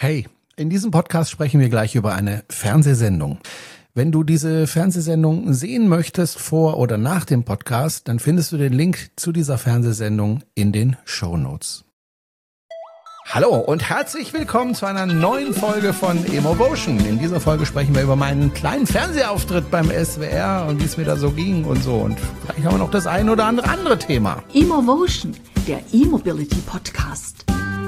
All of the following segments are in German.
Hey, in diesem Podcast sprechen wir gleich über eine Fernsehsendung. Wenn du diese Fernsehsendung sehen möchtest vor oder nach dem Podcast, dann findest du den Link zu dieser Fernsehsendung in den Shownotes. Hallo und herzlich willkommen zu einer neuen Folge von Emovotion. In dieser Folge sprechen wir über meinen kleinen Fernsehauftritt beim SWR und wie es mir da so ging und so. Und vielleicht haben wir noch das ein oder andere Thema. Emovotion, der E-Mobility Podcast.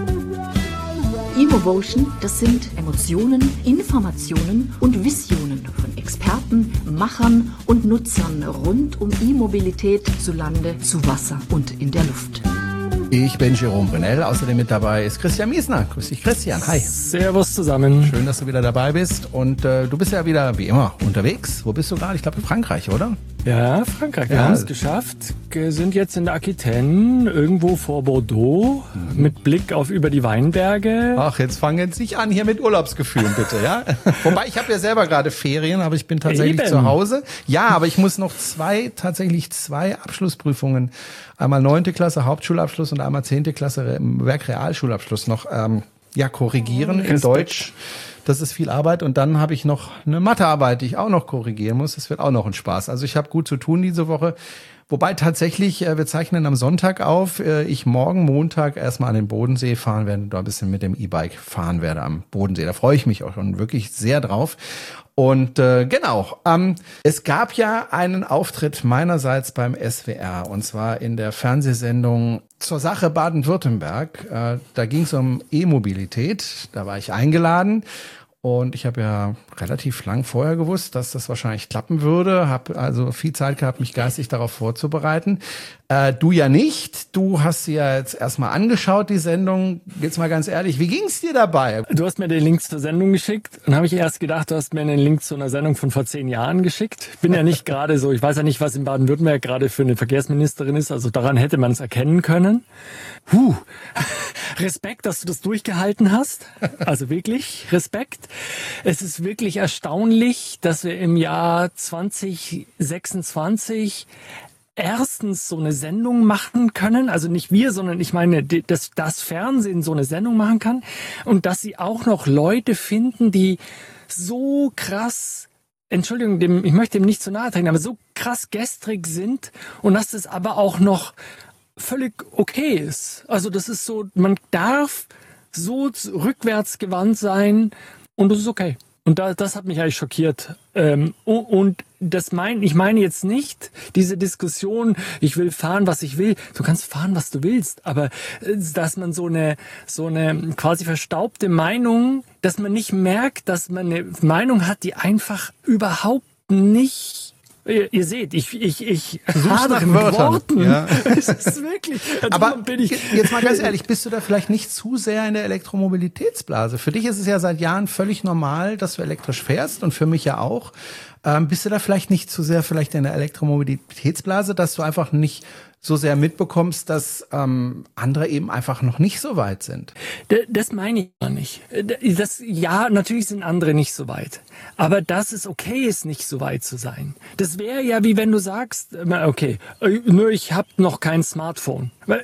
Emovotion, das sind Emotionen, Informationen und Visionen von Experten, Machern und Nutzern rund um E-Mobilität zu Lande, zu Wasser und in der Luft. Ich bin Jerome Brunel, außerdem mit dabei ist Christian Miesner. Grüß dich, Christian. Hi. Servus zusammen. Schön, dass du wieder dabei bist. Und du bist ja wieder, wie immer, unterwegs. Wo bist du gerade? Ich glaube in Frankreich, oder? Ja, Frankreich. Wir haben es geschafft. Wir sind jetzt in der Aquitaine, irgendwo vor Bordeaux, mit Blick auf über die Weinberge. Ach, jetzt fangen jetzt nicht an hier mit Urlaubsgefühlen, bitte, ja? Wobei, ich habe ja selber gerade Ferien, aber ich bin tatsächlich zu Hause. Ja, aber ich muss noch zwei Abschlussprüfungen, einmal 9. Klasse Hauptschulabschluss und einmal 10. Klasse Werkrealschulabschluss noch korrigieren in Deutsch. Das ist viel Arbeit und dann habe ich noch eine Mathearbeit, die ich auch noch korrigieren muss. Das wird auch noch ein Spaß. Also ich habe gut zu tun diese Woche. Wobei tatsächlich, wir zeichnen am Sonntag auf, ich morgen Montag erstmal an den Bodensee fahren werde und da ein bisschen mit dem E-Bike fahren werde am Bodensee. Da freue ich mich auch schon wirklich sehr drauf. Und es gab ja einen Auftritt meinerseits beim SWR und zwar in der Fernsehsendung Zur Sache Baden-Württemberg. Da ging es um E-Mobilität, da war ich eingeladen. Und ich habe ja relativ lang vorher gewusst, dass das wahrscheinlich klappen würde. Habe also viel Zeit gehabt, mich geistig darauf vorzubereiten. Du ja nicht. Du hast sie ja jetzt erstmal angeschaut, die Sendung. Jetzt mal ganz ehrlich, wie ging's dir dabei? Du hast mir den Link zur Sendung geschickt und habe ich erst gedacht, du hast mir einen Link zu einer Sendung von vor 10 Jahren geschickt. Ich bin ja nicht gerade so, ich weiß ja nicht, was in Baden-Württemberg gerade für eine Verkehrsministerin ist. Also daran hätte man es erkennen können. Respekt, dass du das durchgehalten hast. Also wirklich Respekt. Es ist wirklich erstaunlich, dass wir im Jahr 2026 erstens so eine Sendung machen können, also nicht wir, sondern ich meine, dass das Fernsehen so eine Sendung machen kann und dass sie auch noch Leute finden, die so krass, Entschuldigung, ich möchte dem nicht zu nahe treten, aber so krass gestrig sind und dass das aber auch noch völlig okay ist. Also das ist so, man darf so rückwärtsgewandt sein und das ist okay. Und das hat mich eigentlich schockiert. Und ich meine jetzt nicht diese Diskussion, ich will fahren, was ich will. Du kannst fahren, was du willst. Aber dass man so eine quasi verstaubte Meinung, dass man nicht merkt, dass man eine Meinung hat, die einfach überhaupt nicht... Ihr seht, ich hadere mit Worten. Ja. Es ist wirklich. Aber jetzt mal ganz ehrlich, bist du da vielleicht nicht zu sehr in der Elektromobilitätsblase? Für dich ist es ja seit Jahren völlig normal, dass du elektrisch fährst und für mich ja auch. Bist du da vielleicht nicht zu sehr vielleicht in der Elektromobilitätsblase, dass du einfach nicht so sehr mitbekommst, dass andere eben einfach noch nicht so weit sind? Das meine ich gar nicht. Ja, natürlich sind andere nicht so weit. Aber dass es okay ist, nicht so weit zu sein. Das wäre ja wie wenn du sagst, okay, nur ich habe noch kein Smartphone. Weil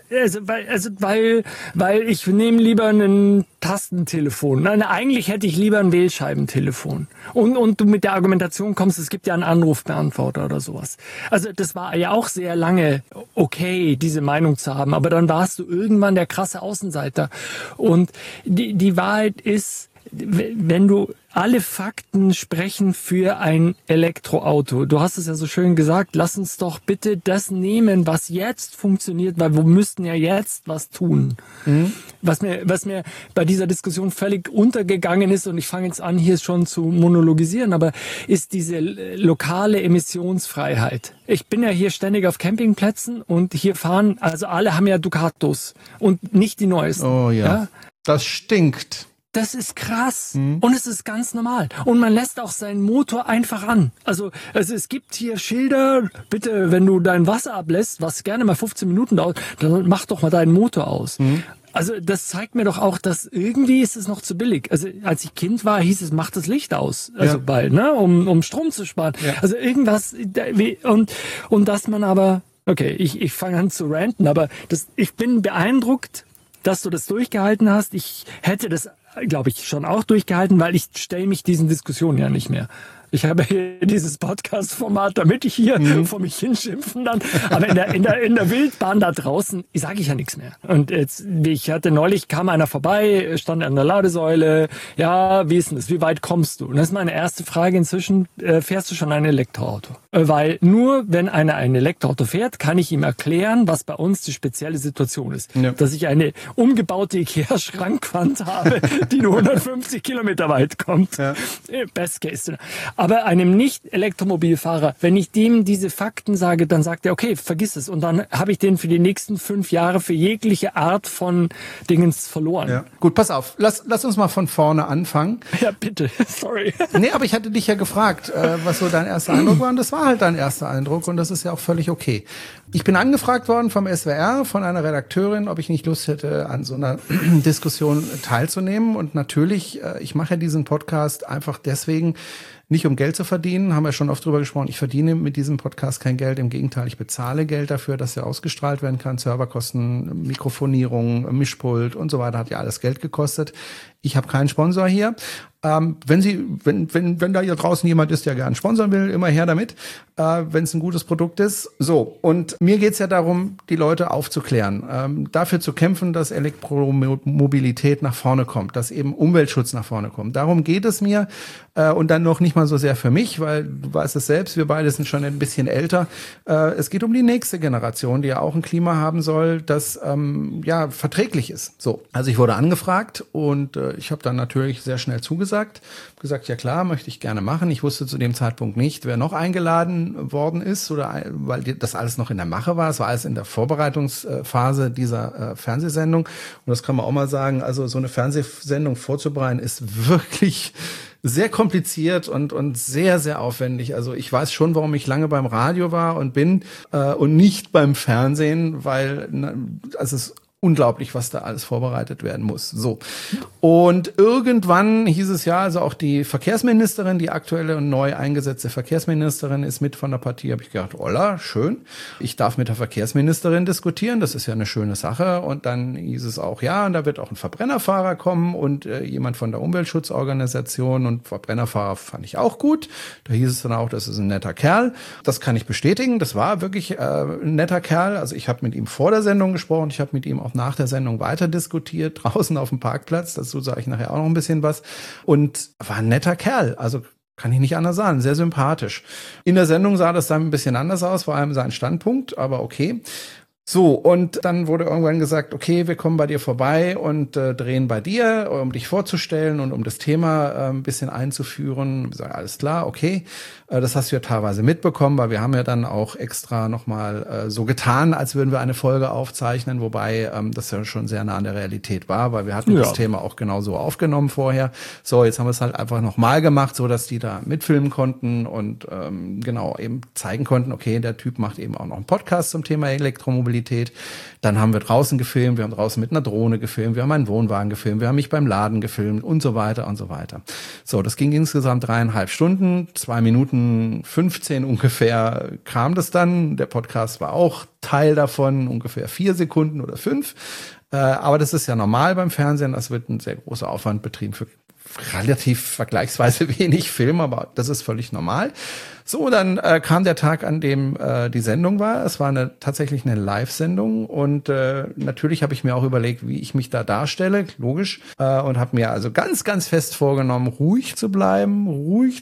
ich nehme lieber ein Tastentelefon. Nein, eigentlich hätte ich lieber ein Wählscheibentelefon. Und du mit der Argumentation kommst, es gibt ja einen Anrufbeantworter oder sowas. Also das war ja auch sehr lange okay, diese Meinung zu haben. Aber dann warst du irgendwann der krasse Außenseiter. Und die Wahrheit ist, wenn du alle Fakten sprechen für ein Elektroauto. Du hast es ja so schön gesagt, lass uns doch bitte das nehmen, was jetzt funktioniert, weil wir müssten ja jetzt was tun. Mhm. Was mir bei dieser Diskussion völlig untergegangen ist, und ich fange jetzt an, hier schon zu monologisieren, aber ist diese lokale Emissionsfreiheit. Ich bin ja hier ständig auf Campingplätzen und hier fahren, also alle haben ja Ducatos und nicht die neuesten. Oh ja. Das stinkt. Das ist krass. Und es ist ganz normal. Und man lässt auch seinen Motor einfach an. Also es gibt hier Schilder, bitte, wenn du dein Wasser ablässt, was gerne mal 15 Minuten dauert, dann mach doch mal deinen Motor aus. Also das zeigt mir doch auch, dass irgendwie ist es noch zu billig. Also als ich Kind war, hieß es, mach das Licht aus. Also bald, ne, um Strom zu sparen. Ja. Also irgendwas, und dass man aber, okay, ich fange an zu ranten, aber ich bin beeindruckt, dass du das durchgehalten hast. Ich hätte das glaube ich, schon auch durchgehalten, weil ich stelle mich diesen Diskussionen ja nicht mehr. Ich habe hier dieses Podcast-Format, damit ich hier vor mich hinschimpfen dann. Aber in der Wildbahn da draußen sage ich ja nichts mehr. Und jetzt, kam einer vorbei, stand an der Ladesäule. Ja, wie ist denn das? Wie weit kommst du? Und das ist meine erste Frage inzwischen. Fährst du schon ein Elektroauto? Weil nur wenn einer ein Elektroauto fährt, kann ich ihm erklären, was bei uns die spezielle Situation ist. Ja. Dass ich eine umgebaute Ikea-Schrankwand habe, die nur 150 Kilometer weit kommt. Ja. Best case. Aber einem Nicht-Elektromobilfahrer, wenn ich dem diese Fakten sage, dann sagt er, okay, vergiss es. Und dann habe ich den für die nächsten 5 Jahre für jegliche Art von Dingens verloren. Ja. Gut, pass auf. Lass uns mal von vorne anfangen. Ja, bitte. Sorry. Nee, aber ich hatte dich ja gefragt, was so dein erster Eindruck war. Und das war halt dein erster Eindruck. Und das ist ja auch völlig okay. Ich bin angefragt worden vom SWR, von einer Redakteurin, ob ich nicht Lust hätte, an so einer Diskussion teilzunehmen. Und natürlich, ich mache ja diesen Podcast einfach deswegen, nicht um Geld zu verdienen, haben wir schon oft drüber gesprochen. Ich verdiene mit diesem Podcast kein Geld. Im Gegenteil, ich bezahle Geld dafür, dass er ausgestrahlt werden kann. Serverkosten, Mikrofonierung, Mischpult und so weiter, hat ja alles Geld gekostet. Ich habe keinen Sponsor hier. Wenn da hier draußen jemand ist, der gerne sponsern will, immer her damit, wenn es ein gutes Produkt ist. So, und mir geht's ja darum, die Leute aufzuklären, dafür zu kämpfen, dass Elektromobilität nach vorne kommt, dass eben Umweltschutz nach vorne kommt. Darum geht es mir und dann noch nicht mal so sehr für mich, weil du weißt es selbst, wir beide sind schon ein bisschen älter. Es geht um die nächste Generation, die ja auch ein Klima haben soll, das verträglich ist. So, also ich wurde angefragt und ich habe dann natürlich sehr schnell zugesagt. Gesagt, ja klar, möchte ich gerne machen. Ich wusste zu dem Zeitpunkt nicht, wer noch eingeladen worden ist, oder weil das alles noch in der Mache war. Es war alles in der Vorbereitungsphase dieser Fernsehsendung. Und das kann man auch mal sagen, also so eine Fernsehsendung vorzubereiten ist wirklich sehr kompliziert und sehr, sehr aufwendig. Also ich weiß schon, warum ich lange beim Radio war und bin und nicht beim Fernsehen, weil es ist unglaublich, was da alles vorbereitet werden muss. So. Und irgendwann hieß es ja, also auch die Verkehrsministerin, die aktuelle und neu eingesetzte Verkehrsministerin ist mit von der Partie. Habe ich gedacht, Olla, schön. Ich darf mit der Verkehrsministerin diskutieren. Das ist ja eine schöne Sache. Und dann hieß es auch, ja, und da wird auch ein Verbrennerfahrer kommen und jemand von der Umweltschutzorganisation. Und Verbrennerfahrer fand ich auch gut. Da hieß es dann auch, das ist ein netter Kerl. Das kann ich bestätigen. Das war wirklich ein netter Kerl. Also ich habe mit ihm vor der Sendung gesprochen. Ich habe mit ihm auch nach der Sendung weiter diskutiert, draußen auf dem Parkplatz. Dazu sage ich nachher auch noch ein bisschen was. Und war ein netter Kerl. Also kann ich nicht anders sagen. Sehr sympathisch. In der Sendung sah das dann ein bisschen anders aus, vor allem sein Standpunkt, aber okay. So, und dann wurde irgendwann gesagt, okay, wir kommen bei dir vorbei und drehen bei dir, um dich vorzustellen und um das Thema ein bisschen einzuführen. Ich sage, alles klar, okay. Das hast du ja teilweise mitbekommen, weil wir haben ja dann auch extra nochmal so getan, als würden wir eine Folge aufzeichnen, wobei das ja schon sehr nah an der Realität war, weil wir hatten das Thema auch genauso aufgenommen vorher. So, jetzt haben wir es halt einfach nochmal gemacht, so dass die da mitfilmen konnten und genau eben zeigen konnten, okay, der Typ macht eben auch noch einen Podcast zum Thema Elektromobilität. Dann haben wir draußen gefilmt, wir haben draußen mit einer Drohne gefilmt, wir haben einen Wohnwagen gefilmt, wir haben mich beim Laden gefilmt und so weiter und so weiter. So, das ging insgesamt 3,5 Stunden, 2 Minuten 15 ungefähr kam das dann. Der Podcast war auch Teil davon, ungefähr 4 Sekunden oder 5. Aber das ist ja normal beim Fernsehen, das wird ein sehr großer Aufwand betrieben für relativ vergleichsweise wenig Film, aber das ist völlig normal. So, dann kam der Tag, an dem die Sendung war. Es war tatsächlich eine Live-Sendung und natürlich habe ich mir auch überlegt, wie ich mich da darstelle, logisch, und habe mir also ganz, ganz fest vorgenommen, ruhig zu bleiben, freundlich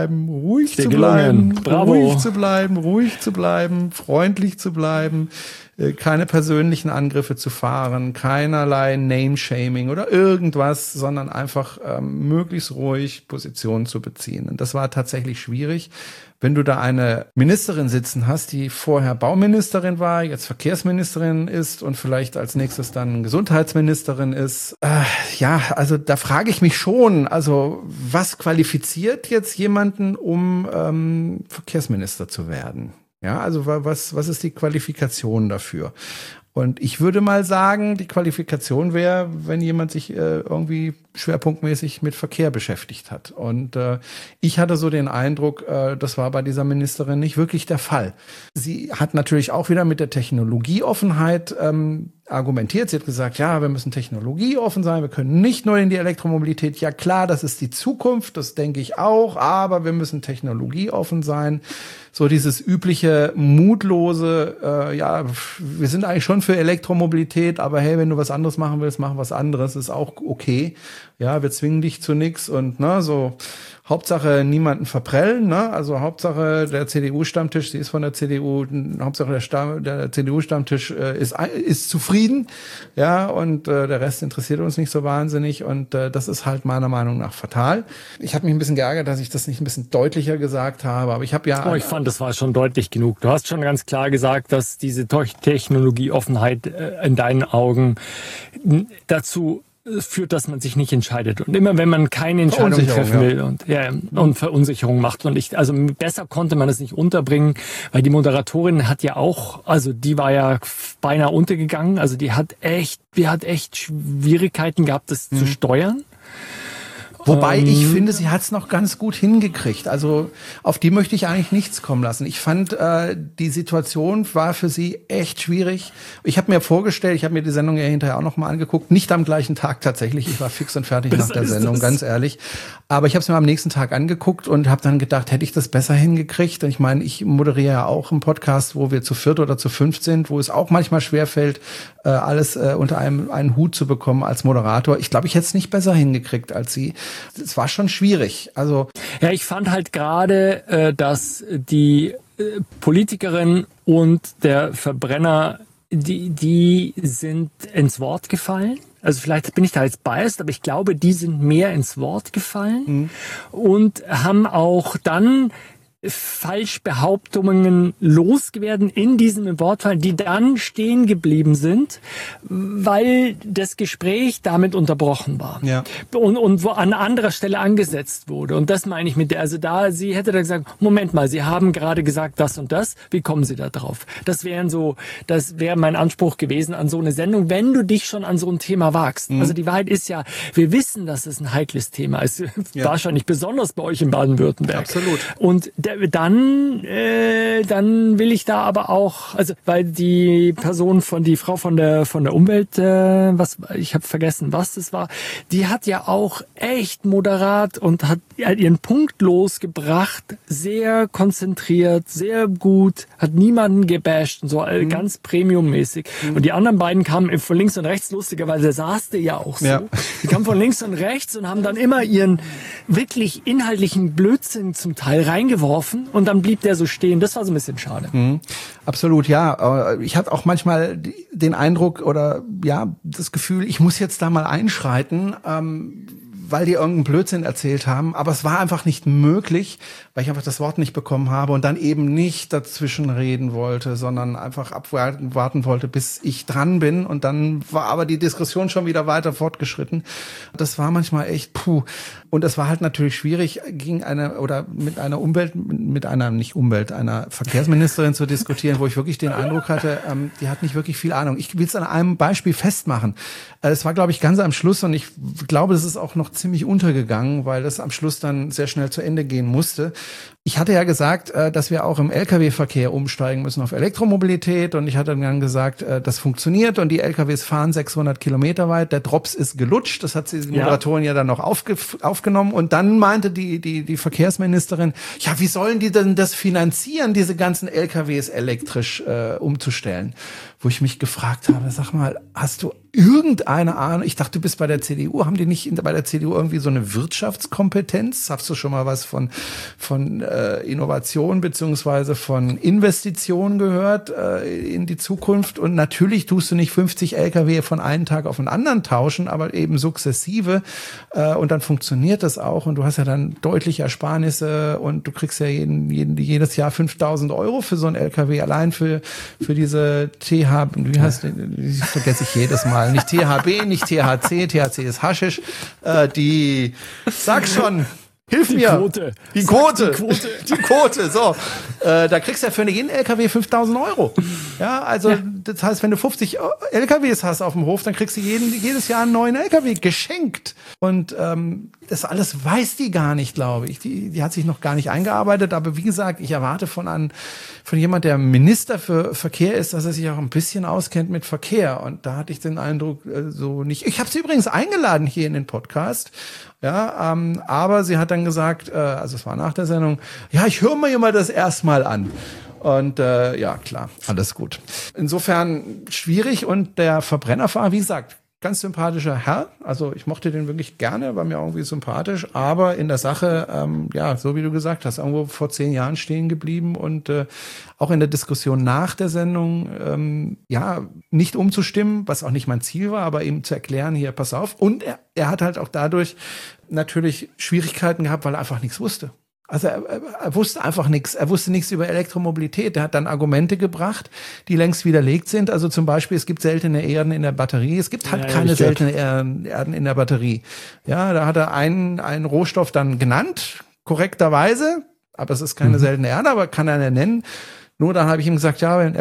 zu bleiben, freundlich zu bleiben, keine persönlichen Angriffe zu fahren, keinerlei Name-Shaming oder irgendwas, sondern einfach möglichst ruhig Positionen zu beziehen. Und das war tatsächlich schwierig. Wenn du da eine Ministerin sitzen hast, die vorher Bauministerin war, jetzt Verkehrsministerin ist und vielleicht als nächstes dann Gesundheitsministerin ist, also da frage ich mich schon, also was qualifiziert jetzt jemanden, um Verkehrsminister zu werden? Ja, also was ist die Qualifikation dafür? Und ich würde mal sagen, die Qualifikation wäre, wenn jemand sich irgendwie schwerpunktmäßig mit Verkehr beschäftigt hat. Und ich hatte so den Eindruck, das war bei dieser Ministerin nicht wirklich der Fall. Sie hat natürlich auch wieder mit der Technologieoffenheit argumentiert. Sie hat gesagt, ja, wir müssen technologieoffen sein, wir können nicht nur in die Elektromobilität. Ja klar, das ist die Zukunft, das denke ich auch, aber wir müssen technologieoffen sein. So dieses übliche, mutlose, wir sind eigentlich schon für Elektromobilität, aber hey, wenn du was anderes machen willst, mach was anderes, ist auch okay. Ja, wir zwingen dich zu nichts und so Hauptsache niemanden verprellen, ne? Also Hauptsache der CDU-Stammtisch, sie ist von der CDU, Hauptsache der CDU-Stammtisch ist zufrieden, ja, und der Rest interessiert uns nicht so wahnsinnig und das ist halt meiner Meinung nach fatal. Ich habe mich ein bisschen geärgert, dass ich das nicht ein bisschen deutlicher gesagt habe, aber ich habe ja... ich fand, das war schon deutlich genug. Du hast schon ganz klar gesagt, dass diese Technologieoffenheit in deinen Augen dazu führt, dass man sich nicht entscheidet. Und immer wenn man keine Entscheidung treffen will und Verunsicherung macht. Und also besser konnte man es nicht unterbringen, weil die Moderatorin hat ja auch, also die war ja beinahe untergegangen. Also die hat echt Schwierigkeiten gehabt, das zu steuern. Wobei ich finde, sie hat es noch ganz gut hingekriegt. Also auf die möchte ich eigentlich nichts kommen lassen. Ich fand, die Situation war für sie echt schwierig. Ich habe mir vorgestellt, ich habe mir die Sendung ja hinterher auch noch mal angeguckt. Nicht am gleichen Tag tatsächlich. Ich war fix und fertig nach der Sendung, ganz ehrlich. Aber ich habe es mir am nächsten Tag angeguckt und habe dann gedacht, hätte ich das besser hingekriegt? Und ich meine, ich moderiere ja auch einen Podcast, wo wir zu 4 oder zu 5 sind, wo es auch manchmal schwerfällt, alles unter einen Hut zu bekommen als Moderator. Ich glaube, ich hätte es nicht besser hingekriegt als sie. Es war schon schwierig. Also ja, ich fand halt gerade, dass die Politikerin und der Verbrenner, die sind ins Wort gefallen. Also vielleicht bin ich da jetzt biased, aber ich glaube, die sind mehr ins Wort gefallen und haben auch dann Falschbehauptungen losgewerden in diesem Wortfall, die dann stehen geblieben sind, weil das Gespräch damit unterbrochen war. Ja. Und wo an anderer Stelle angesetzt wurde. Und das meine ich mit der, also sie hätte da gesagt, Moment mal, Sie haben gerade gesagt das und das, wie kommen Sie da drauf? Das wäre mein Anspruch gewesen an so eine Sendung, wenn du dich schon an so ein Thema wagst. Also die Wahrheit ist ja, wir wissen, dass es ein heikles Thema ist. Ja. Wahrscheinlich besonders bei euch in Baden-Württemberg. Absolut. Und dann will ich da aber auch, also weil die Frau von der Umwelt, ich habe vergessen, was das war, die hat ja auch echt moderat und hat ihren Punkt losgebracht, sehr konzentriert, sehr gut, hat niemanden gebasht und so, ganz premiummäßig. Und die anderen beiden kamen von links und rechts, lustigerweise saß der ja auch so. Ja. Die kamen von links und rechts und haben dann immer ihren wirklich inhaltlichen Blödsinn zum Teil reingeworfen. Und dann blieb der so stehen. Das war so ein bisschen schade. Absolut, ja. Ich hatte auch manchmal den Eindruck oder das Gefühl, ich muss jetzt da mal einschreiten, weil die irgendeinen Blödsinn erzählt haben. Aber es war einfach nicht möglich, weil ich einfach das Wort nicht bekommen habe und dann eben nicht dazwischen reden wollte, sondern einfach warten wollte, bis ich dran bin. Und dann war aber die Diskussion schon wieder weiter fortgeschritten. Das war manchmal echt Und es war halt natürlich schwierig, einer Verkehrsministerin zu diskutieren, wo ich wirklich den Eindruck hatte, die hat nicht wirklich viel Ahnung. Ich will es an einem Beispiel festmachen. Es war, glaube ich, ganz am Schluss und ich glaube, das ist auch noch ziemlich untergegangen, weil das am Schluss dann sehr schnell zu Ende gehen musste. Ich hatte ja gesagt, dass wir auch im Lkw-Verkehr umsteigen müssen auf Elektromobilität und ich hatte dann gesagt, das funktioniert und die Lkws fahren 600 Kilometer weit. Der Drops ist gelutscht, das hat die Moderatorin ja dann noch aufgenommen und dann meinte die Verkehrsministerin, ja, wie sollen die denn das finanzieren, diese ganzen Lkws elektrisch umzustellen? Wo ich mich gefragt habe, sag mal, hast du irgendeine Ahnung? Ich dachte, du bist bei der CDU. Haben die nicht bei der CDU irgendwie so eine Wirtschaftskompetenz? Hast du schon mal was von Innovation beziehungsweise von Investitionen gehört in die Zukunft? Und natürlich tust du nicht 50 Lkw von einem Tag auf den anderen tauschen, aber eben sukzessive. Und dann funktioniert das auch. Und du hast ja dann deutliche Ersparnisse und du kriegst ja jedes Jahr 5.000 Euro für so ein Lkw. Allein für diese wie heißt das vergesse ich jedes Mal. Nicht THB, nicht THC. THC ist Haschisch. Sag schon. Hilf mir. Die Quote. So. Da kriegst du ja für jeden LKW 5.000 Euro. Ja, also das heißt, wenn du 50 LKWs hast auf dem Hof, dann kriegst du jedes Jahr einen neuen LKW geschenkt. Und das alles weiß die gar nicht, glaube ich. Die hat sich noch gar nicht eingearbeitet. Aber wie gesagt, ich erwarte von jemand, der Minister für Verkehr ist, dass er sich auch ein bisschen auskennt mit Verkehr. Und da hatte ich den Eindruck, so nicht. Ich habe sie übrigens eingeladen hier in den Podcast. Ja, aber sie hat dann gesagt, also es war nach der Sendung, ja, ich höre mir immer das erstmal an. Und ja, klar, alles gut. Insofern schwierig. Und der Verbrennerfahrer, wie gesagt, ganz sympathischer Herr. Also ich mochte den wirklich gerne, war mir irgendwie sympathisch. Aber in der Sache, ja, so wie du gesagt hast, irgendwo vor 10 Jahren stehen geblieben. Und auch in der Diskussion nach der Sendung, ja, nicht umzustimmen, was auch nicht mein Ziel war, aber eben zu erklären, hier, pass auf. Und er hat halt auch dadurch natürlich Schwierigkeiten gehabt, weil er einfach nichts wusste. Also er wusste einfach nichts. Er wusste nichts über Elektromobilität. Er hat dann Argumente gebracht, die längst widerlegt sind. Also zum Beispiel, es gibt seltene Erden in der Batterie. Es gibt halt keine seltenen Erden in der Batterie. Ja, da hat er einen Rohstoff dann genannt, korrekterweise. Aber es ist keine seltene Erde, aber kann er nennen. Nur dann habe ich ihm gesagt, ja, in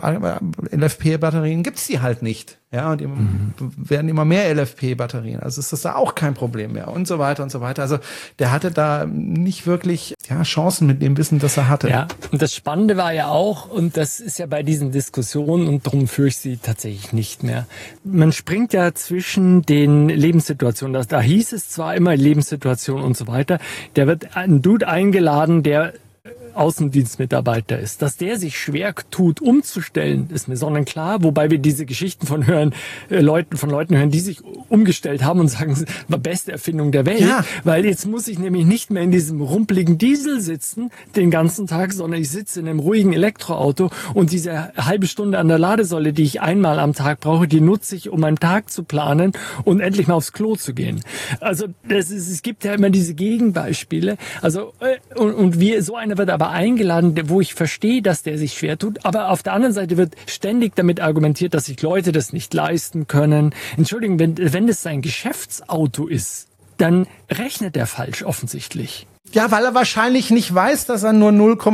LFP-Batterien gibt's die halt nicht. Ja, und werden immer mehr LFP-Batterien. Also ist das da auch kein Problem mehr und so weiter und so weiter. Also der hatte da nicht wirklich Chancen mit dem Wissen, das er hatte. Ja, und das Spannende war ja auch, und das ist ja bei diesen Diskussionen, und darum führe ich sie tatsächlich nicht mehr. Man springt ja zwischen den Lebenssituationen. Da hieß es zwar immer Lebenssituation und so weiter. Der wird ein Dude eingeladen, der Außendienstmitarbeiter ist. Dass der sich schwer tut, umzustellen, ist mir sonnenklar. Wobei wir diese Geschichten von Leuten hören, die sich umgestellt haben und sagen, das war beste Erfindung der Welt. Ja. Weil jetzt muss ich nämlich nicht mehr in diesem rumpeligen Diesel sitzen den ganzen Tag, sondern ich sitze in einem ruhigen Elektroauto und diese halbe Stunde an der Ladesäule, die ich einmal am Tag brauche, die nutze ich, um meinen Tag zu planen und endlich mal aufs Klo zu gehen. Also es gibt ja immer diese Gegenbeispiele. Also und so einer wird aber eingeladen, wo ich verstehe, dass der sich schwer tut. Aber auf der anderen Seite wird ständig damit argumentiert, dass sich Leute das nicht leisten können. Entschuldigung, wenn das sein Geschäftsauto ist, dann rechnet er falsch offensichtlich. Ja, weil er wahrscheinlich nicht weiß, dass er nur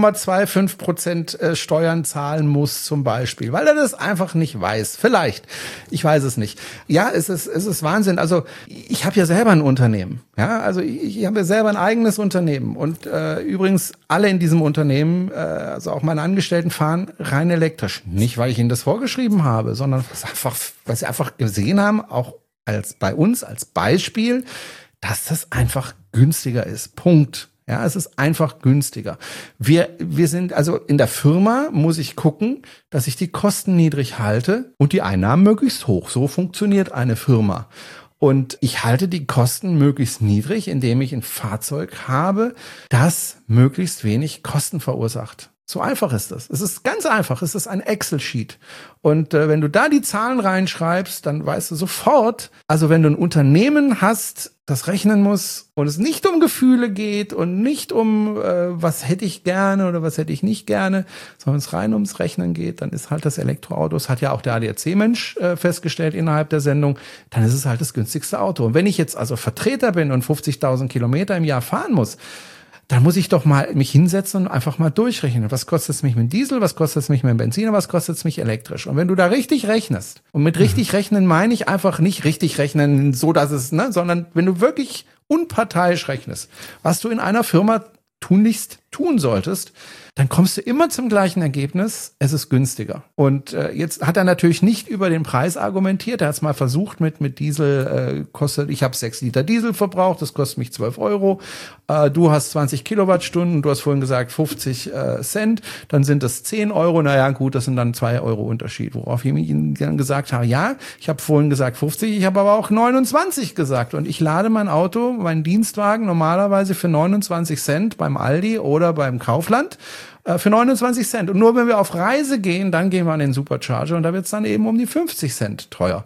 0,25% Steuern zahlen muss, zum Beispiel. Weil er das einfach nicht weiß. Vielleicht. Ich weiß es nicht. Ja, es ist Wahnsinn. Also, ich habe ja selber ein Unternehmen. Ja, also ich habe ja selber ein eigenes Unternehmen. Und übrigens, alle in diesem Unternehmen, also auch meine Angestellten, fahren rein elektrisch. Nicht, weil ich ihnen das vorgeschrieben habe, sondern weil sie einfach gesehen haben, auch bei uns als Beispiel, dass das einfach günstiger ist. Punkt. Ja, es ist einfach günstiger. Wir sind, also in der Firma muss ich gucken, dass ich die Kosten niedrig halte und die Einnahmen möglichst hoch. So funktioniert eine Firma. Und ich halte die Kosten möglichst niedrig, indem ich ein Fahrzeug habe, das möglichst wenig Kosten verursacht. So einfach ist das. Es ist ganz einfach. Es ist ein Excel-Sheet. Und wenn du da die Zahlen reinschreibst, dann weißt du sofort, also wenn du ein Unternehmen hast, das rechnen muss und es nicht um Gefühle geht und nicht um, was hätte ich gerne oder was hätte ich nicht gerne, sondern es rein ums Rechnen geht, dann ist halt das Elektroauto, das hat ja auch der ADAC-Mensch festgestellt innerhalb der Sendung, dann ist es halt das günstigste Auto. Und wenn ich jetzt also Vertreter bin und 50.000 Kilometer im Jahr fahren muss, dann muss ich doch mal mich hinsetzen und einfach mal durchrechnen. Was kostet es mich mit Diesel? Was kostet es mich mit Benzin? Was kostet es mich elektrisch? Und wenn du da richtig rechnest, und mit richtig rechnen meine ich einfach nicht richtig rechnen, so dass es, sondern wenn du wirklich unparteiisch rechnest, was du in einer Firma tunlichst tun solltest, dann kommst du immer zum gleichen Ergebnis, es ist günstiger. Und jetzt hat er natürlich nicht über den Preis argumentiert, er hat es mal versucht mit Diesel, ich habe 6 Liter Diesel verbraucht, das kostet mich 12 Euro, du hast 20 Kilowattstunden, du hast vorhin gesagt 50 Cent, dann sind das 10 Euro, naja gut, das sind dann 2 Euro Unterschied, worauf ich ihm dann gesagt habe, ja, ich habe vorhin gesagt 50, ich habe aber auch 29 gesagt und ich lade mein Auto, meinen Dienstwagen normalerweise für 29 Cent beim Aldi oder beim Kaufland, für 29 Cent. Und nur wenn wir auf Reise gehen, dann gehen wir an den Supercharger und da wird es dann eben um die 50 Cent teuer.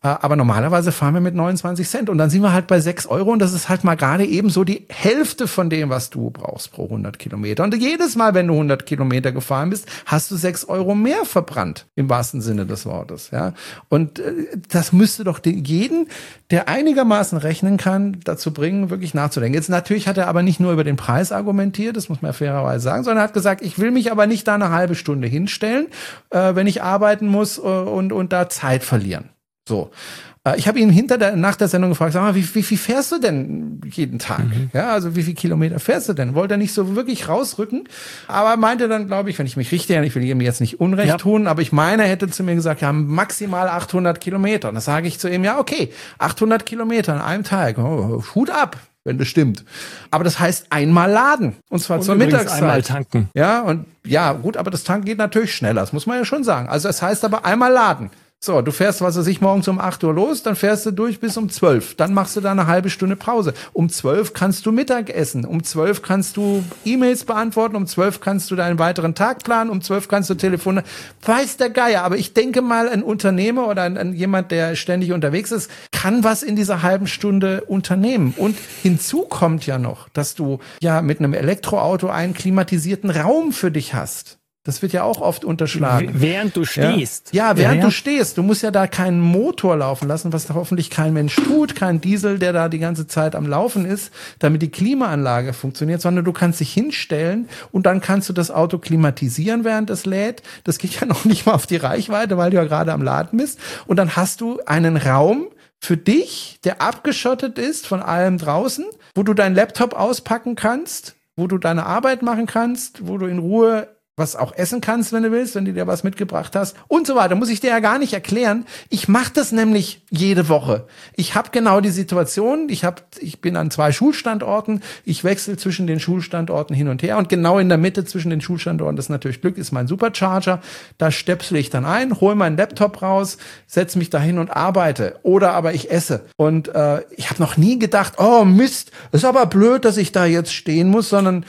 Aber normalerweise fahren wir mit 29 Cent und dann sind wir halt bei 6 Euro und das ist halt mal gerade eben so die Hälfte von dem, was du brauchst pro 100 Kilometer. Und jedes Mal, wenn du 100 Kilometer gefahren bist, hast du 6 Euro mehr verbrannt, im wahrsten Sinne des Wortes. Ja? Und das müsste doch jeden, der einigermaßen rechnen kann, dazu bringen, wirklich nachzudenken. Jetzt natürlich hat er aber nicht nur über den Preis argumentiert, das muss man fairerweise sagen, sondern er hat gesagt, ich will mich aber nicht da eine halbe Stunde hinstellen, wenn ich arbeiten muss und da Zeit verlieren. So. Ich habe ihn nach der Sendung gefragt, sag mal, wie viel fährst du denn jeden Tag? Ja, also wie viel Kilometer fährst du denn? Wollte er nicht so wirklich rausrücken, aber meinte dann, glaube ich, wenn ich mich richtig erinnere, ich will ihm jetzt nicht Unrecht tun, aber ich meine, er hätte zu mir gesagt, ja, maximal 800 Kilometer. Und da sage ich zu ihm, ja, okay, 800 Kilometer an einem Tag, Hut ab, wenn das stimmt. Aber das heißt einmal laden. Und zwar zur Mittagszeit. Einmal tanken. Ja, und ja, gut, aber das Tanken geht natürlich schneller, das muss man ja schon sagen. Also es heißt aber einmal laden. So, du fährst, was weiß ich, morgens um 8 Uhr los, dann fährst du durch bis um 12. Dann machst du da eine halbe Stunde Pause. Um 12 kannst du Mittag essen. Um 12 kannst du E-Mails beantworten. Um 12 kannst du deinen weiteren Tag planen. Um 12 kannst du telefonieren. Weiß der Geier. Aber ich denke mal, ein Unternehmer oder jemand, der ständig unterwegs ist, kann was in dieser halben Stunde unternehmen. Und hinzu kommt ja noch, dass du ja mit einem Elektroauto einen klimatisierten Raum für dich hast. Das wird ja auch oft unterschlagen. Während du stehst. Ja, während du stehst. Du musst ja da keinen Motor laufen lassen, was da hoffentlich kein Mensch tut, kein Diesel, der da die ganze Zeit am Laufen ist, damit die Klimaanlage funktioniert, sondern du kannst dich hinstellen und dann kannst du das Auto klimatisieren, während es lädt. Das geht ja noch nicht mal auf die Reichweite, weil du ja gerade am Laden bist. Und dann hast du einen Raum für dich, der abgeschottet ist von allem draußen, wo du deinen Laptop auspacken kannst, wo du deine Arbeit machen kannst, wo du in Ruhe was auch essen kannst, wenn du willst, wenn du dir was mitgebracht hast und so weiter. Muss ich dir ja gar nicht erklären. Ich mache das nämlich jede Woche. Ich habe genau die Situation, ich bin an 2 Schulstandorten, ich wechsle zwischen den Schulstandorten hin und her und genau in der Mitte zwischen den Schulstandorten, das ist natürlich Glück, ist mein Supercharger. Da stöpsel ich dann ein, hole meinen Laptop raus, setze mich dahin und arbeite. Oder aber ich esse. Und ich habe noch nie gedacht, oh Mist, ist aber blöd, dass ich da jetzt stehen muss, sondern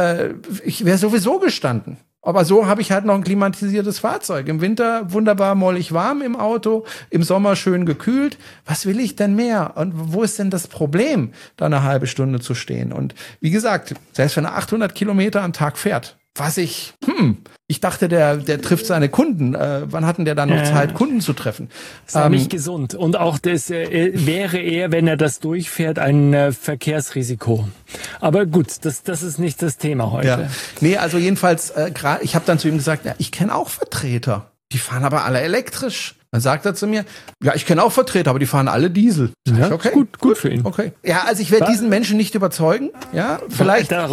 ich wäre sowieso gestanden. Aber so habe ich halt noch ein klimatisiertes Fahrzeug. Im Winter wunderbar mollig warm im Auto, im Sommer schön gekühlt. Was will ich denn mehr? Und wo ist denn das Problem, da eine halbe Stunde zu stehen? Und wie gesagt, selbst wenn er 800 Kilometer am Tag fährt, ich dachte, der trifft seine Kunden. Wann hatten der dann noch Zeit, Kunden zu treffen? Das ist nicht gesund. Und auch das wäre eher, wenn er das durchfährt, ein Verkehrsrisiko. Aber gut, das ist nicht das Thema heute. Ja. Nee, also jedenfalls, ich habe dann zu ihm gesagt, ja, ich kenne auch Vertreter. Die fahren aber alle elektrisch. Dann sagt er zu mir, ja, ich kenne auch Vertreter, aber die fahren alle Diesel. Ja, okay, gut für ihn. Okay. Ja, also ich werde diesen Menschen nicht überzeugen. Ja, vielleicht, ja,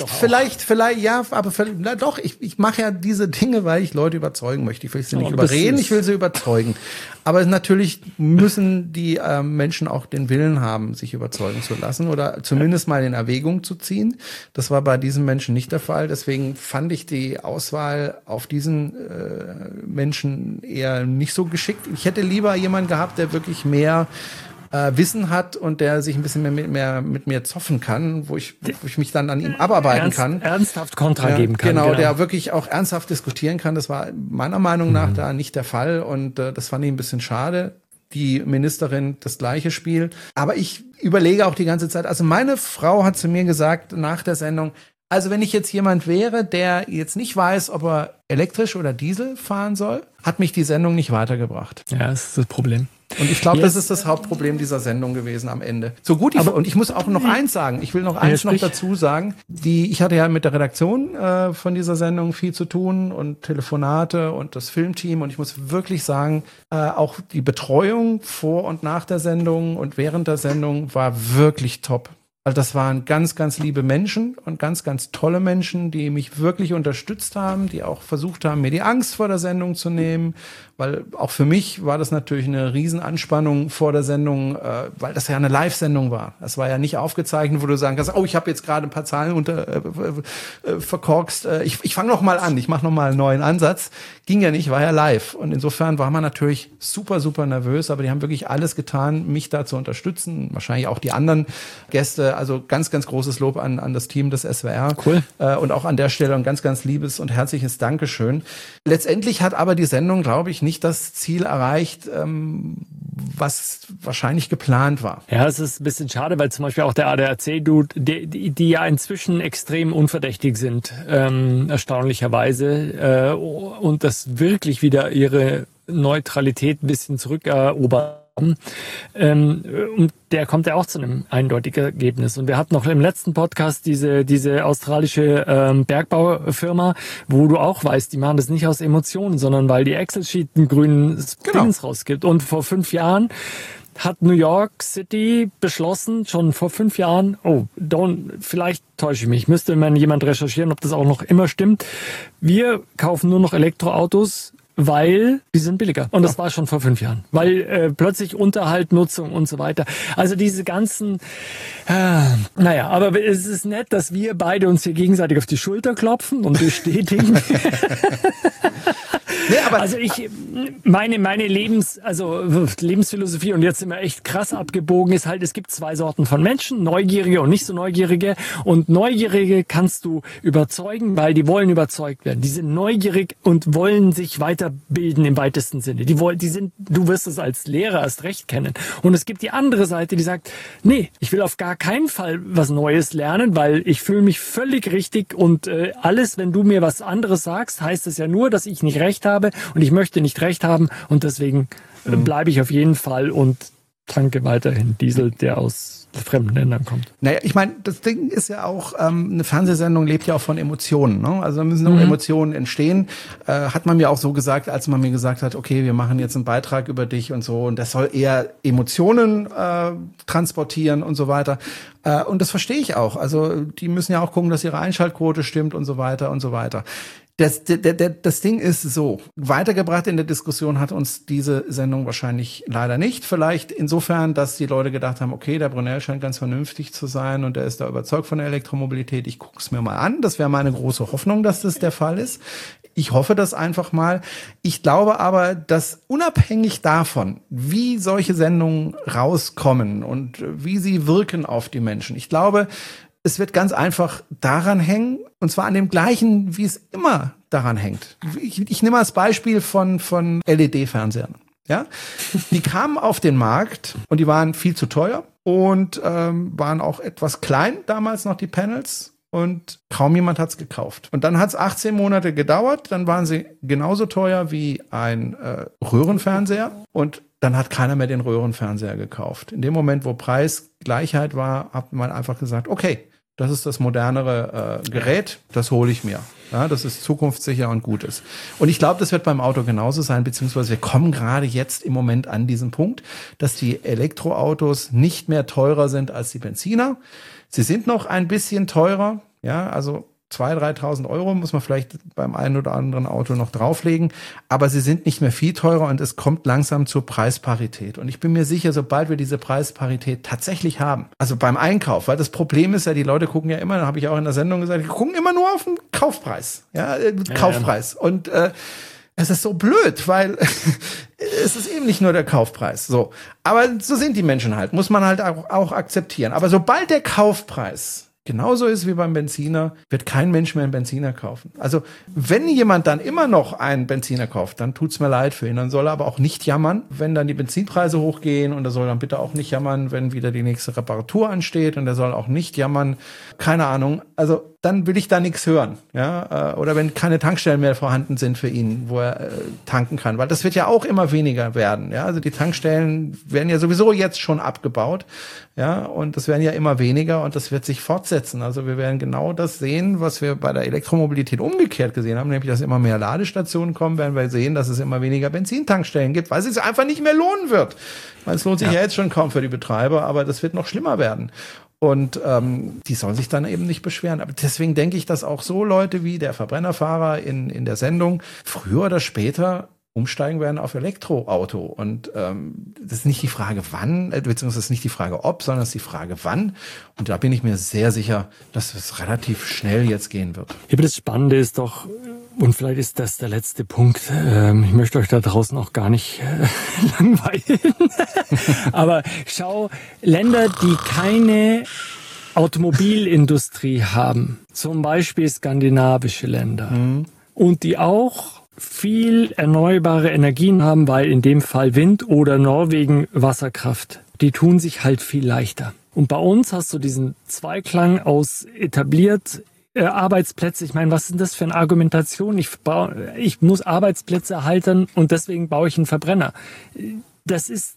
aber doch, ich mache ja diese Dinge, weil ich Leute überzeugen möchte. Ich will sie nicht überreden, ich will sie überzeugen. Aber natürlich müssen die Menschen auch den Willen haben, sich überzeugen zu lassen oder zumindest mal in Erwägung zu ziehen. Das war bei diesen Menschen nicht der Fall. Deswegen fand ich die Auswahl auf diesen Menschen eher nicht so geschickt. Ich hätte lieber jemanden gehabt, der wirklich mehr Wissen hat und der sich ein bisschen mehr mit mir zoffen kann, wo ich mich dann an ihm abarbeiten kann. Ernsthaft Kontra geben kann. Genau, der wirklich auch ernsthaft diskutieren kann. Das war meiner Meinung nach da nicht der Fall und das fand ich ein bisschen schade. Die Ministerin das gleiche Spiel. Aber ich überlege auch die ganze Zeit, also meine Frau hat zu mir gesagt nach der Sendung, also wenn ich jetzt jemand wäre, der jetzt nicht weiß, ob er elektrisch oder Diesel fahren soll, hat mich die Sendung nicht weitergebracht. Ja, das ist das Problem. Und ich glaube, das ist das Hauptproblem dieser Sendung gewesen am Ende. So gut, und ich muss auch noch eins sagen. Ich will noch eins noch dazu sagen. Ich hatte ja mit der Redaktion von dieser Sendung viel zu tun und Telefonate und das Filmteam. Und ich muss wirklich sagen, auch die Betreuung vor und nach der Sendung und während der Sendung war wirklich top. Also das waren ganz, ganz liebe Menschen und ganz, ganz tolle Menschen, die mich wirklich unterstützt haben, die auch versucht haben, mir die Angst vor der Sendung zu nehmen, weil auch für mich war das natürlich eine Riesenanspannung vor der Sendung, weil das ja eine Live-Sendung war. Das war ja nicht aufgezeichnet, wo du sagen kannst, oh, ich habe jetzt gerade ein paar Zahlen verkorkst. Ich fange noch mal an, ich mache noch mal einen neuen Ansatz. Ging ja nicht, war ja live. Und insofern war man natürlich super, super nervös, aber die haben wirklich alles getan, mich da zu unterstützen. Wahrscheinlich auch die anderen Gäste. Klasse. Also ganz, ganz großes Lob an das Team des SWR. Cool. Und auch an der Stelle ein ganz, ganz liebes und herzliches Dankeschön. Letztendlich hat aber die Sendung, glaube ich, nicht das Ziel erreicht, was wahrscheinlich geplant war. Ja, es ist ein bisschen schade, weil zum Beispiel auch der ADAC-Dude, die ja inzwischen extrem unverdächtig sind, erstaunlicherweise, und das wirklich wieder ihre Neutralität ein bisschen zurückerobern. Und der kommt ja auch zu einem eindeutigen Ergebnis. Und wir hatten noch im letzten Podcast diese australische Bergbaufirma, wo du auch weißt, die machen das nicht aus Emotionen, sondern weil die Excel-Sheet einen grünen Dings rausgibt. Und vor 5 Jahren hat New York City beschlossen, schon vor 5 Jahren, vielleicht täusche ich mich, müsste man jemand recherchieren, ob das auch noch immer stimmt. Wir kaufen nur noch Elektroautos, weil die sind billiger. Und das war schon vor 5 Jahren. Weil plötzlich Unterhalt, Nutzung und so weiter. Also diese ganzen, aber es ist nett, dass wir beide uns hier gegenseitig auf die Schulter klopfen und bestätigen. Nee, aber also meine Lebensphilosophie, und jetzt sind wir echt krass abgebogen, ist halt, es gibt 2 Sorten von Menschen, Neugierige und nicht so Neugierige. Und Neugierige kannst du überzeugen, weil die wollen überzeugt werden. Die sind neugierig und wollen sich weiterbilden im weitesten Sinne. Du wirst es als Lehrer erst recht kennen. Und es gibt die andere Seite, die sagt, nee, ich will auf gar keinen Fall was Neues lernen, weil ich fühle mich völlig richtig und alles, wenn du mir was anderes sagst, heißt es ja nur, dass ich nicht recht habe und ich möchte nicht recht haben und deswegen bleibe ich auf jeden Fall und tanke weiterhin Diesel, der aus fremden Ländern kommt. Naja, ich meine, das Ding ist ja auch, eine Fernsehsendung lebt ja auch von Emotionen, ne? Also da müssen auch Emotionen entstehen. Hat man mir auch so gesagt, als man mir gesagt hat, okay, wir machen jetzt einen Beitrag über dich und so, und das soll eher Emotionen transportieren und so weiter. Und das verstehe ich auch. Also die müssen ja auch gucken, dass ihre Einschaltquote stimmt und so weiter und so weiter. Das Ding ist so, weitergebracht in der Diskussion hat uns diese Sendung wahrscheinlich leider nicht. Vielleicht insofern, dass die Leute gedacht haben, okay, der Brunel scheint ganz vernünftig zu sein und er ist da überzeugt von der Elektromobilität. Ich gucke es mir mal an. Das wäre meine große Hoffnung, dass das der Fall ist. Ich hoffe das einfach mal. Ich glaube aber, dass unabhängig davon, wie solche Sendungen rauskommen und wie sie wirken auf die Menschen, ich glaube, es wird ganz einfach daran hängen, und zwar an dem gleichen, wie es immer daran hängt. Ich nehme als Beispiel von LED-Fernsehern. Ja, die kamen auf den Markt und die waren viel zu teuer und waren auch etwas klein damals noch, die Panels. Und kaum jemand hat's gekauft. Und dann hat's 18 Monate gedauert, dann waren sie genauso teuer wie ein Röhrenfernseher und dann hat keiner mehr den Röhrenfernseher gekauft. In dem Moment, wo Preisgleichheit war, hat man einfach gesagt, okay, das ist das modernere Gerät, das hole ich mir. Ja, das ist zukunftssicher und gut ist. Und ich glaube, das wird beim Auto genauso sein, beziehungsweise wir kommen gerade jetzt im Moment an diesen Punkt, dass die Elektroautos nicht mehr teurer sind als die Benziner. Sie sind noch ein bisschen teurer, ja, also 2.000, 3.000 Euro muss man vielleicht beim einen oder anderen Auto noch drauflegen, aber sie sind nicht mehr viel teurer und es kommt langsam zur Preisparität. Und ich bin mir sicher, sobald wir diese Preisparität tatsächlich haben, also beim Einkauf, weil das Problem ist ja, die Leute gucken ja immer, da habe ich auch in der Sendung gesagt, die gucken immer nur auf den Kaufpreis, Kaufpreis. Und es ist so blöd, weil es ist eben nicht nur der Kaufpreis. So, aber so sind die Menschen halt, muss man halt auch akzeptieren. Aber sobald der Kaufpreis genauso ist wie beim Benziner, wird kein Mensch mehr einen Benziner kaufen. Also wenn jemand dann immer noch einen Benziner kauft, dann tut's mir leid für ihn. Dann soll er aber auch nicht jammern, wenn dann die Benzinpreise hochgehen, und er soll dann bitte auch nicht jammern, wenn wieder die nächste Reparatur ansteht, und er soll auch nicht jammern, keine Ahnung, also dann will ich da nichts hören, ja, oder wenn keine Tankstellen mehr vorhanden sind für ihn, wo er tanken kann, weil das wird ja auch immer weniger werden, ja, also die Tankstellen werden ja sowieso jetzt schon abgebaut, ja, und das werden ja immer weniger und das wird sich fortsetzen, also wir werden genau das sehen, was wir bei der Elektromobilität umgekehrt gesehen haben, nämlich dass immer mehr Ladestationen kommen, werden wir sehen, dass es immer weniger Benzintankstellen gibt, weil es sich einfach nicht mehr lohnen wird, weil es lohnt sich ja jetzt schon kaum für die Betreiber, aber das wird noch schlimmer werden. Und die sollen sich dann eben nicht beschweren. Aber deswegen denke ich, dass auch so Leute wie der Verbrennerfahrer in der Sendung früher oder später umsteigen werden auf Elektroauto. Und das ist nicht die Frage wann, beziehungsweise das ist nicht die Frage ob, sondern es ist die Frage wann. Und da bin ich mir sehr sicher, dass es relativ schnell jetzt gehen wird. Ja, aber das Spannende ist doch, und vielleicht ist das der letzte Punkt, ich möchte euch da draußen auch gar nicht langweilen, aber schau, Länder, die keine Automobilindustrie haben, zum Beispiel skandinavische Länder, und die auch viel erneuerbare Energien haben, weil in dem Fall Wind oder Norwegen Wasserkraft, die tun sich halt viel leichter. Und bei uns hast du diesen Zweiklang aus etabliert Arbeitsplätze. Ich meine, was ist denn das für eine Argumentation? Ich muss Arbeitsplätze erhalten und deswegen baue ich einen Verbrenner. Das ist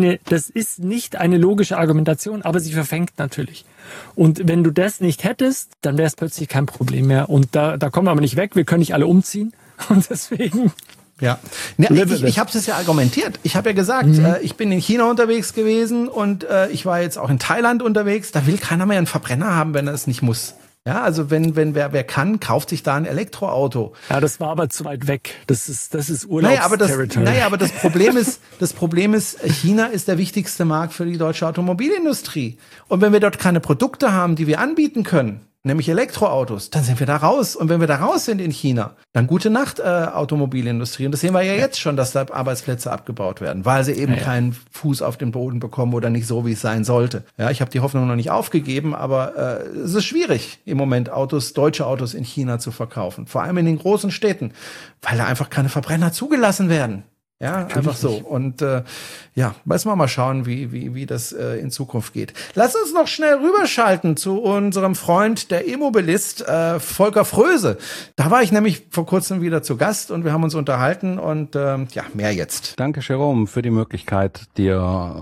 nicht eine logische Argumentation, aber sie verfängt natürlich. Und wenn du das nicht hättest, dann wäre es plötzlich kein Problem mehr. Und da kommen wir aber nicht weg. Wir können nicht alle umziehen. Und deswegen... Ja, ich habe es ja argumentiert. Ich habe ja gesagt, ich bin in China unterwegs gewesen und ich war jetzt auch in Thailand unterwegs. Da will keiner mehr einen Verbrenner haben, wenn er es nicht muss. Ja, also wenn wer kann, kauft sich da ein Elektroauto. Ja, das war aber zu weit weg. Das ist Urlaubsterritorium. Aber das Problem ist, China ist der wichtigste Markt für die deutsche Automobilindustrie. Und wenn wir dort keine Produkte haben, die wir anbieten können, nämlich Elektroautos, dann sind wir da raus. Und wenn wir da raus sind in China, dann gute Nacht Automobilindustrie. Und das sehen wir ja jetzt schon, dass da Arbeitsplätze abgebaut werden, weil sie eben keinen Fuß auf den Boden bekommen oder nicht so, wie es sein sollte. Ja, ich habe die Hoffnung noch nicht aufgegeben, aber es ist schwierig im Moment, deutsche Autos in China zu verkaufen. Vor allem in den großen Städten, weil da einfach keine Verbrenner zugelassen werden. Ja, natürlich einfach so. Und müssen wir mal schauen, wie das in Zukunft geht. Lass uns noch schnell rüberschalten zu unserem Freund, der E-Mobilist, Volker Fröse. Da war ich nämlich vor kurzem wieder zu Gast und wir haben uns unterhalten und mehr jetzt. Danke, Jerome, für die Möglichkeit, dir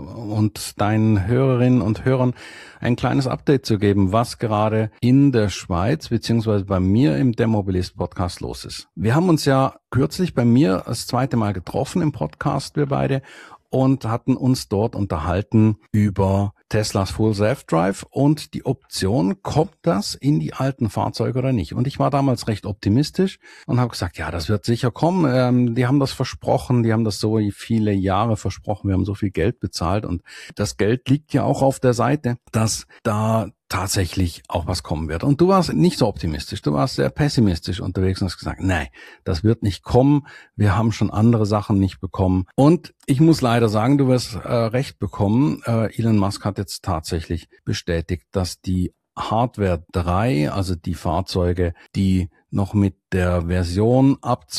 und deinen Hörerinnen und Hörern ein kleines Update zu geben, was gerade in der Schweiz beziehungsweise bei mir im Demobilist-Podcast los ist. Wir haben uns ja kürzlich bei mir das zweite Mal getroffen im Podcast, wir beide, und hatten uns dort unterhalten über Teslas Full Self-Drive und die Option, kommt das in die alten Fahrzeuge oder nicht? Und ich war damals recht optimistisch und habe gesagt, ja, das wird sicher kommen. Die haben das versprochen, die haben das so viele Jahre versprochen, wir haben so viel Geld bezahlt und das Geld liegt ja auch auf der Seite, dass da tatsächlich auch was kommen wird. Und du warst nicht so optimistisch, du warst sehr pessimistisch unterwegs und hast gesagt, nein, das wird nicht kommen, wir haben schon andere Sachen nicht bekommen. Und ich muss leider sagen, du wirst recht bekommen, Elon Musk hat jetzt tatsächlich bestätigt, dass die Hardware 3, also die Fahrzeuge, die noch mit der Version ab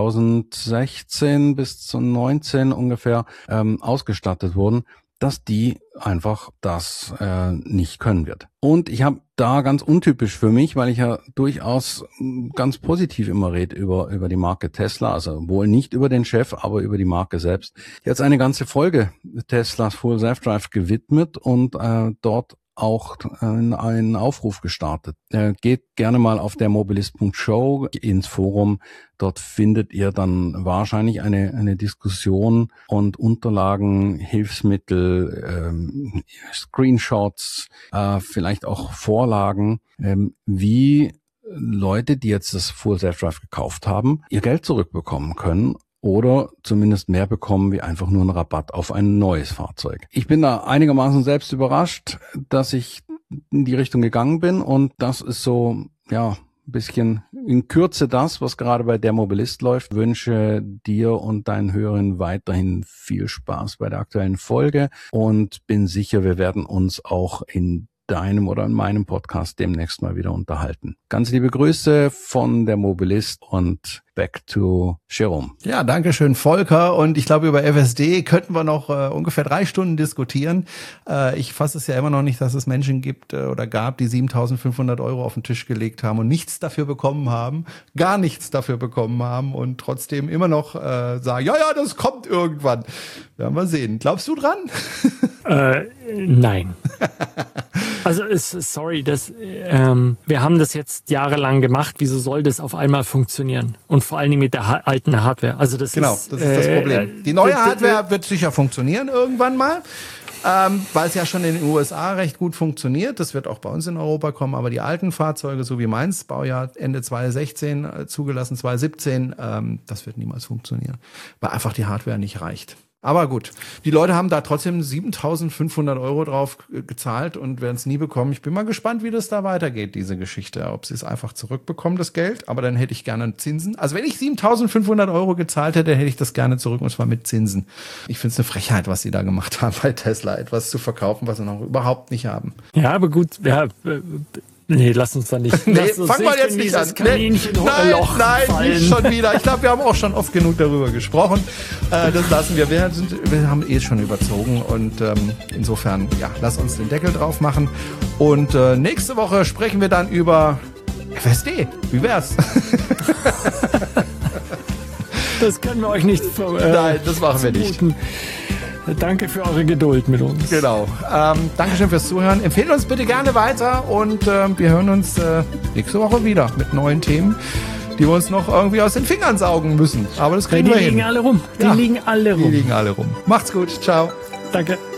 2016 bis zu 2019 ungefähr ausgestattet wurden, dass die einfach das nicht können wird. Und ich habe da ganz untypisch für mich, weil ich ja durchaus ganz positiv immer rede über die Marke Tesla, also wohl nicht über den Chef, aber über die Marke selbst. Jetzt eine ganze Folge Teslas Full Self-Drive gewidmet und dort auch einen Aufruf gestartet. Geht gerne mal auf dermobilist.show ins Forum. Dort findet ihr dann wahrscheinlich eine Diskussion und Unterlagen, Hilfsmittel, Screenshots, vielleicht auch Vorlagen, wie Leute, die jetzt das Full Self-Drive gekauft haben, ihr Geld zurückbekommen können. Oder zumindest mehr bekommen wie einfach nur einen Rabatt auf ein neues Fahrzeug. Ich bin da einigermaßen selbst überrascht, dass ich in die Richtung gegangen bin und das ist so, ein bisschen in Kürze das, was gerade bei der Mobilist läuft. Ich wünsche dir und deinen Hörern weiterhin viel Spaß bei der aktuellen Folge und bin sicher, wir werden uns auch in deinem oder in meinem Podcast demnächst mal wieder unterhalten. Ganz liebe Grüße von der Mobilist und back to Jerome. Ja, danke schön, Volker. Und ich glaube, über FSD könnten wir noch ungefähr 3 Stunden diskutieren. Ich fasse es ja immer noch nicht, dass es Menschen gibt oder gab, die 7.500 € auf den Tisch gelegt haben und nichts dafür bekommen haben, gar nichts dafür bekommen haben und trotzdem immer noch sagen, ja, das kommt irgendwann. Werden wir sehen. Glaubst du dran? Nein. Also sorry, wir haben das jetzt jahrelang gemacht. Wieso soll das auf einmal funktionieren? Und vor allen Dingen mit der alten Hardware. Also das ist das Problem. Die neue Hardware wird sicher funktionieren irgendwann mal, weil es ja schon in den USA recht gut funktioniert. Das wird auch bei uns in Europa kommen. Aber die alten Fahrzeuge, so wie meins, Baujahr Ende 2016, zugelassen 2017, das wird niemals funktionieren, weil einfach die Hardware nicht reicht. Aber gut, die Leute haben da trotzdem 7.500 € drauf gezahlt und werden es nie bekommen. Ich bin mal gespannt, wie das da weitergeht, diese Geschichte. Ob sie es einfach zurückbekommen, das Geld. Aber dann hätte ich gerne Zinsen. Also wenn ich 7.500 € gezahlt hätte, hätte ich das gerne zurück, und zwar mit Zinsen. Ich finde es eine Frechheit, was sie da gemacht haben bei Tesla. Etwas zu verkaufen, was sie noch überhaupt nicht haben. Ja, aber gut, ja... Nee, lass uns da nicht. Fangen wir jetzt nicht an. Nein, nicht schon wieder. Ich glaube, wir haben auch schon oft genug darüber gesprochen. Das lassen wir. Wir haben schon überzogen und insofern, ja, lass uns den Deckel drauf machen. Und nächste Woche sprechen wir dann über FSD. Wie wär's? Das können wir euch nicht Nein, das machen wir nicht. Danke für eure Geduld mit uns. Genau. Dankeschön fürs Zuhören. Empfehlt uns bitte gerne weiter und wir hören uns nächste Woche wieder mit neuen Themen, die wir uns noch irgendwie aus den Fingern saugen müssen. Aber das kriegen wir hin. Die liegen alle rum. Die liegen alle rum. Macht's gut. Ciao. Danke.